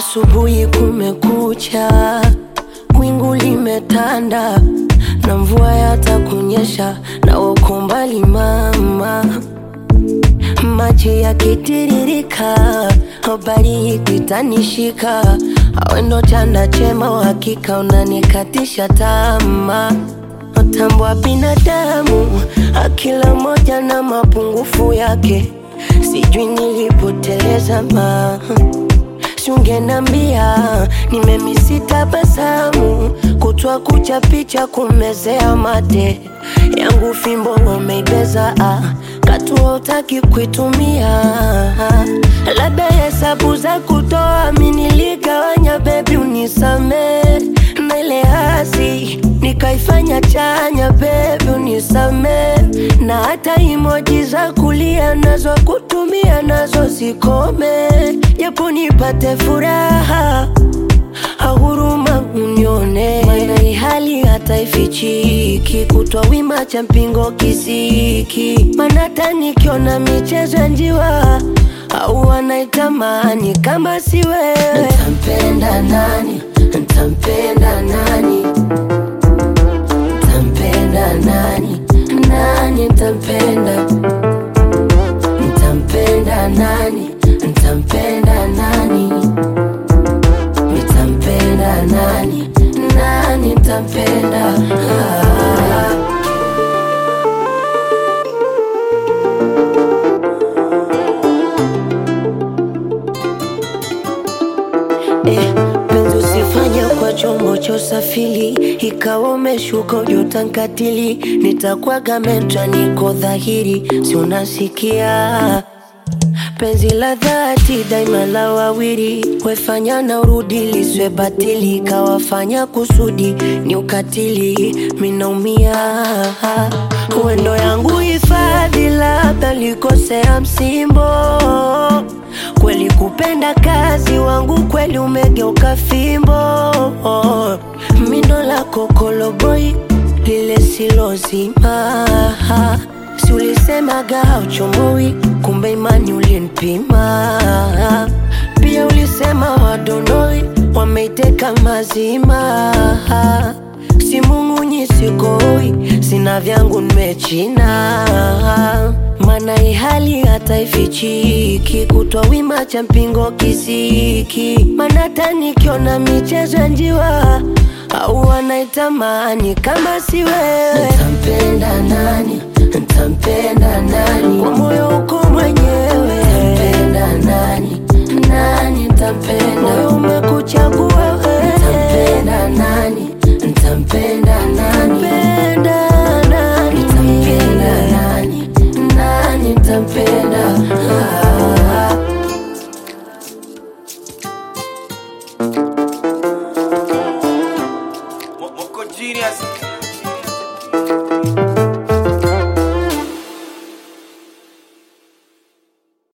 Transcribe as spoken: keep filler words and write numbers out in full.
Asubuhi kumekucha, wingu limetanda, na mvua yatakunyesha, na uko mbali mama. Maji yakitiririka, habari ikitanishika, awe ndo chanda chema, uhakika unanikatisha tamaa. Tambua binadamu, akila moja na mapungufu yake, sijui nilipoteleza ma Ungenambia, nimemisi tabasamu, kutwa kucha picha kumezea mate yangu, fimbo wameibeza, ah, katuwa utaki kuitumia. Labda hesabu za kutoa miniligawanya, baby unisame, na ile hasi nikaifanya chanya, baby unisame. Na hata emoji za kulia nazo kutumia nazo zikome, japo nipate furaha, huruma unione. Maana hali hata ifichiki, kutwa wima cha mpingo kisiki. Maana hata nikiona michezo njiwa, au wanaitamani kama si wewe. Ntampenda nani? Ntampenda nani? Ntampenda nani? Nani ntampenda? Ntampenda nani? Ntampenda nani? Nitampenda nani? Nani ntampenda? Ah. Eh, penzi usifanya kwa chombo cha usafiri, ikawa umeshuka ujutankatili, nitakuwaga mentra niko dhahiri, si unasikia? Penzi la dhati daima la wawili, wefanya na urudi liswe batili, kawafanya kusudi ni ukatili, minaumia. Uendo yangu hifadhi, labda likosea msimbo, kweli kupenda kazi wangu, kweli umegeuka fimbo. Mindo la kokoloboi, lile silozima, si ulisemaga hauchomoi, kumbe imani ulinipima. Pia ulisema wadonoi, wameiteka mazima. Si mung'unyi sikoi, sina vyangu nimechina. Maana hali hata ifichiki, kutwa wima cha mpingo kisiki. Maana hata nikiona michezo njiwa, au wanaitamani kama si wewe. Ntampenda nani? Ntampenda nani? Kwa moyo uko mwenyewe. Ntampenda nani? Nani ntampenda? Moyo umekuchagua.